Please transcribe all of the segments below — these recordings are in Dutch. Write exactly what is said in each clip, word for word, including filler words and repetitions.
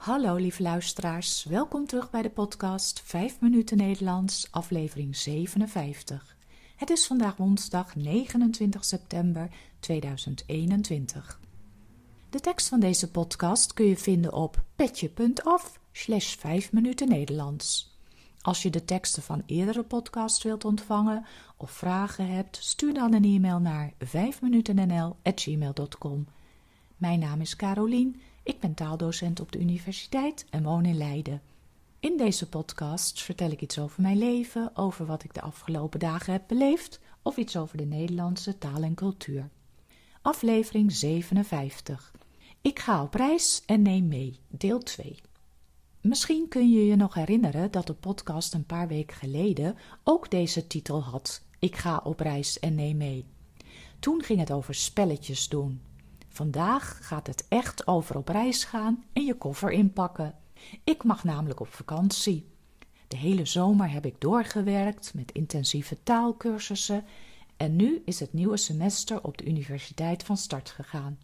Hallo lieve luisteraars, welkom terug bij de podcast vijf minuten Nederlands, aflevering zevenenvijftig. Het is vandaag woensdag negenentwintig september tweeduizend eenentwintig. De tekst van deze podcast kun je vinden op petje.af slash vijf minuten Nederlands. Als je de teksten van eerdere podcasts wilt ontvangen of vragen hebt, stuur dan een e-mail naar vijf minuten n l at gmail dot com. Mijn naam is Carolien. Ik ben taaldocent op de universiteit en woon in Leiden. In deze podcast vertel ik iets over mijn leven, over wat ik de afgelopen dagen heb beleefd of iets over de Nederlandse taal en cultuur. Aflevering zevenenvijftig. Ik ga op reis en neem mee, deel twee. Misschien kun je je nog herinneren dat de podcast een paar weken geleden ook deze titel had. Ik ga op reis en neem mee. Toen ging het over spelletjes doen. Vandaag gaat het echt over op reis gaan en je koffer inpakken. Ik mag namelijk op vakantie. De hele zomer heb ik doorgewerkt met intensieve taalkursussen en nu is het nieuwe semester op de universiteit van start gegaan.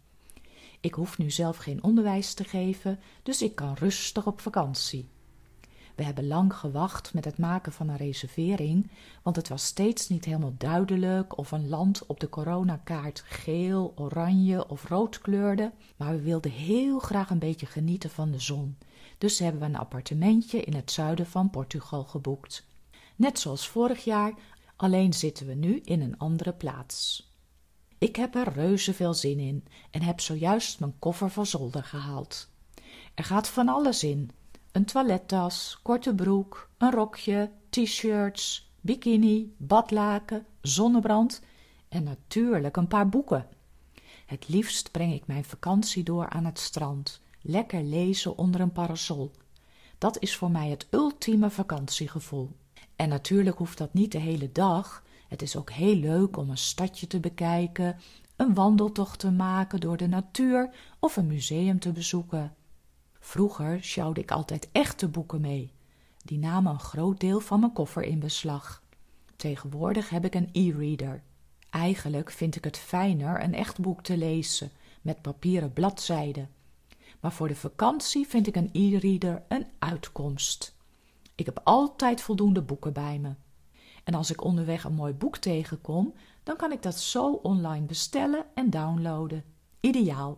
Ik hoef nu zelf geen onderwijs te geven, dus ik kan rustig op vakantie. We hebben lang gewacht met het maken van een reservering, want het was steeds niet helemaal duidelijk of een land op de coronakaart geel, oranje of rood kleurde, maar we wilden heel graag een beetje genieten van de zon. Dus hebben we een appartementje in het zuiden van Portugal geboekt. Net zoals vorig jaar, alleen zitten we nu in een andere plaats. Ik heb er reuze veel zin in en heb zojuist mijn koffer van zolder gehaald. Er gaat van alles in. Een toilettas, korte broek, een rokje, t-shirts, bikini, badlaken, zonnebrand en natuurlijk een paar boeken. Het liefst breng ik mijn vakantie door aan het strand, lekker lezen onder een parasol. Dat is voor mij het ultieme vakantiegevoel. En natuurlijk hoeft dat niet de hele dag. Het is ook heel leuk om een stadje te bekijken, een wandeltocht te maken door de natuur of een museum te bezoeken. Vroeger sjouwde ik altijd echte boeken mee. Die namen een groot deel van mijn koffer in beslag. Tegenwoordig heb ik een e-reader. Eigenlijk vind ik het fijner een echt boek te lezen, met papieren bladzijden. Maar voor de vakantie vind ik een e-reader een uitkomst. Ik heb altijd voldoende boeken bij me. En als ik onderweg een mooi boek tegenkom, dan kan ik dat zo online bestellen en downloaden. Ideaal.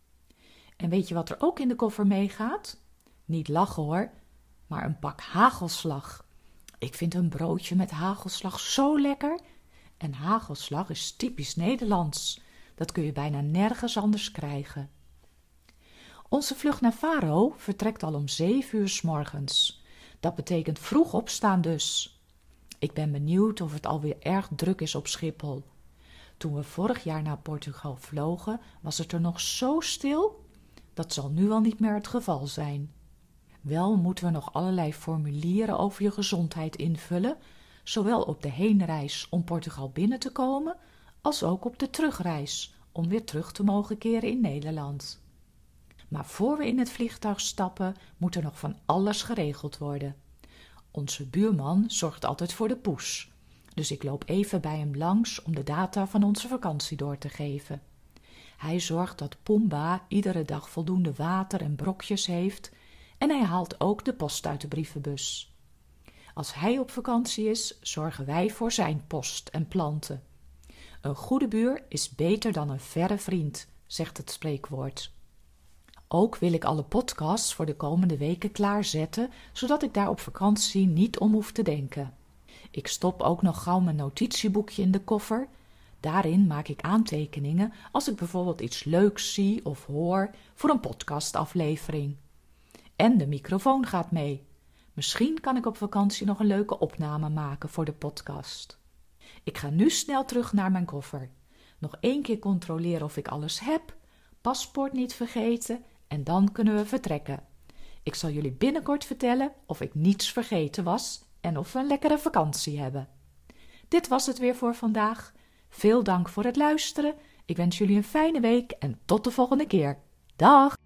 En weet je wat er ook in de koffer meegaat? Niet lachen hoor, maar een pak hagelslag. Ik vind een broodje met hagelslag zo lekker. En hagelslag is typisch Nederlands. Dat kun je bijna nergens anders krijgen. Onze vlucht naar Faro vertrekt al om zeven uur 's morgens. Dat betekent vroeg opstaan dus. Ik ben benieuwd of het alweer erg druk is op Schiphol. Toen we vorig jaar naar Portugal vlogen, was het er nog zo stil. Dat zal nu al niet meer het geval zijn. Wel moeten we nog allerlei formulieren over je gezondheid invullen, zowel op de heenreis om Portugal binnen te komen, als ook op de terugreis om weer terug te mogen keren in Nederland. Maar voor we in het vliegtuig stappen, moet er nog van alles geregeld worden. Onze buurman zorgt altijd voor de poes, dus ik loop even bij hem langs om de data van onze vakantie door te geven. Hij zorgt dat Pumba iedere dag voldoende water en brokjes heeft en hij haalt ook de post uit de brievenbus. Als hij op vakantie is, zorgen wij voor zijn post en planten. Een goede buur is beter dan een verre vriend, zegt het spreekwoord. Ook wil ik alle podcasts voor de komende weken klaarzetten, zodat ik daar op vakantie niet om hoef te denken. Ik stop ook nog gauw mijn notitieboekje in de koffer. Daarin maak ik aantekeningen als ik bijvoorbeeld iets leuks zie of hoor voor een podcastaflevering. En de microfoon gaat mee. Misschien kan ik op vakantie nog een leuke opname maken voor de podcast. Ik ga nu snel terug naar mijn koffer. Nog één keer controleren of ik alles heb, paspoort niet vergeten en dan kunnen we vertrekken. Ik zal jullie binnenkort vertellen of ik niets vergeten was en of we een lekkere vakantie hebben. Dit was het weer voor vandaag. Veel dank voor het luisteren. Ik wens jullie een fijne week en tot de volgende keer. Dag!